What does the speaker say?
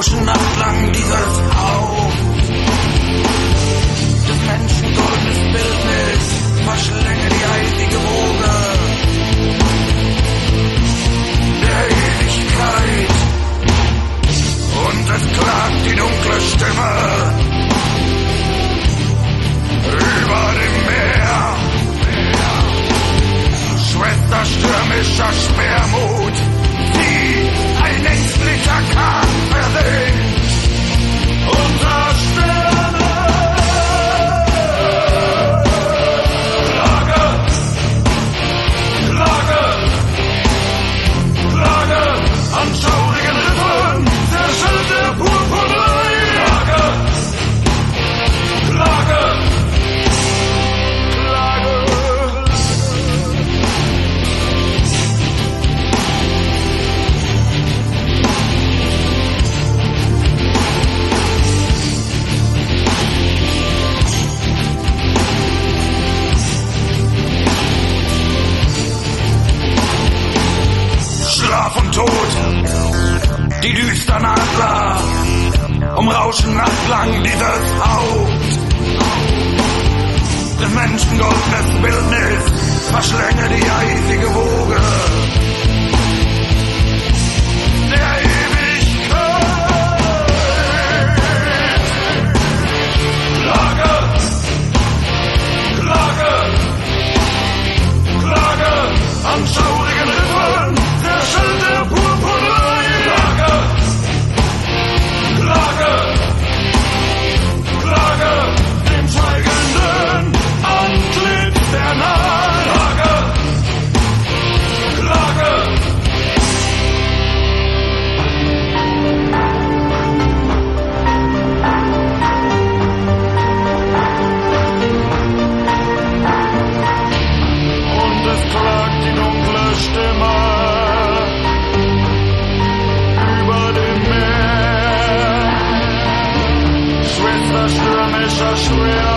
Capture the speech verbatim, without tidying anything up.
Rauschen nachtlang dieses Haupt des Menschen goldenes Bildnis verschlänge die eisige Woge der Ewigkeit und es klagt die dunkle Stimme über dem Meer. Schwester stürmischer Schwermut, sie ein ängstlicher Kahn versinkt unter Sterne. Klage, Klage, Klage an schaurigen Riffen, der Schild der Purpurei. Klage, Klage, Schlaf und Tod, die düstern Adler umrauschen nachtlang dieses Haupt des Menschen goldenes Bildnis verschlänge die eisige Woge der Ewigkeit. Klage, Klage, Klage an schaurigen Riffen, der Schild der Purpurei. Klage, Klage, Klage, dem schweigenden Antlitz der Nacht. Klage, Klage. Und es klagt die dunkle Stimme über dem Meer. Schwester stürmischer Schwer